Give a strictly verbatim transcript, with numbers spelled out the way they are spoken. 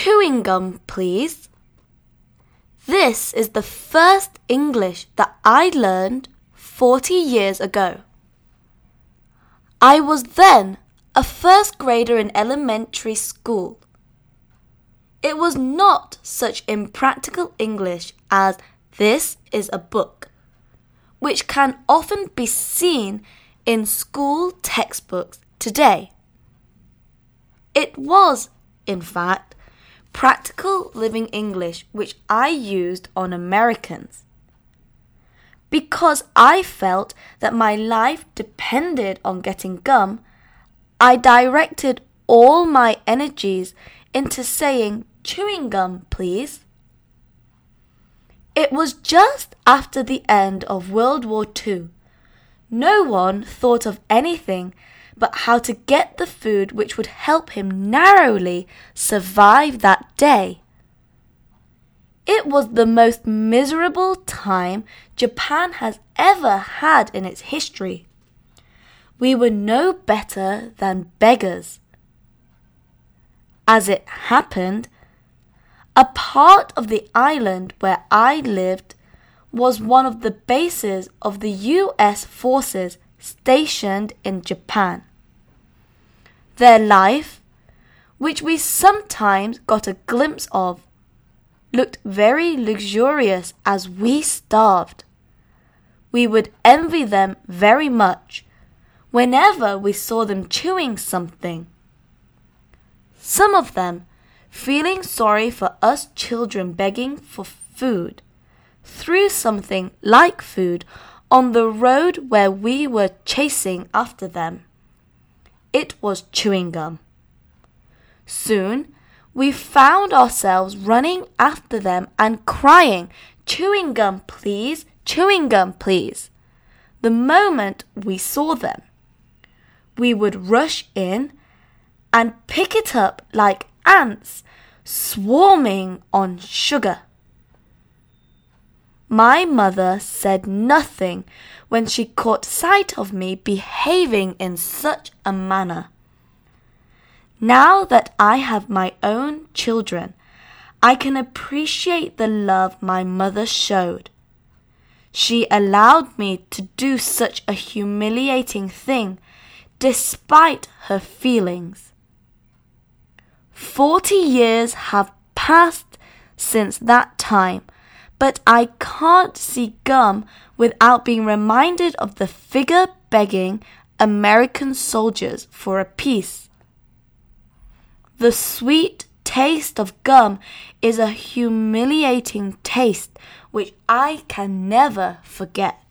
chewing gum, please. This is the first English that I learned forty years ago. I was then a first grader in elementary school. It was not such impractical English as "this is a book," which can often be seen in school textbooks today. It was, in fact, practical living English which I used on Americans. Because I felt that my life depended on getting gum, I directed all my energies into saying, "Chewing gum, please." It was just after the end of World War Two. No one thought of anything but how to get the food which would help him narrowly survive that day. It was the most miserable time Japan has ever had in its history. We were no better than beggars. As it happened, a part of the island where I lived was one of the bases of the U S forces stationed in Japan. Their life, which we sometimes got a glimpse of, looked very luxurious as we starved. We would envy them very much whenever we saw them chewing something. Some of them, feeling sorry for us children begging for food, threw something like food on the road where we were chasing after them. It was chewing gum. Soon, we found ourselves running after them and crying, "Chewing gum, please, chewing gum, please," the moment we saw them. We would rush in and pick it up like ants swarming on sugar. My mother said nothing when she caught sight of me behaving in such a manner. Now that I have my own children, I can appreciate the love my mother showed. She allowed me to do such a humiliating thing despite her feelings. Forty years have passed since that time, but I can't see gum without being reminded of the figure begging American soldiers for a piece. The sweet taste of gum is a humiliating taste which I can never forget.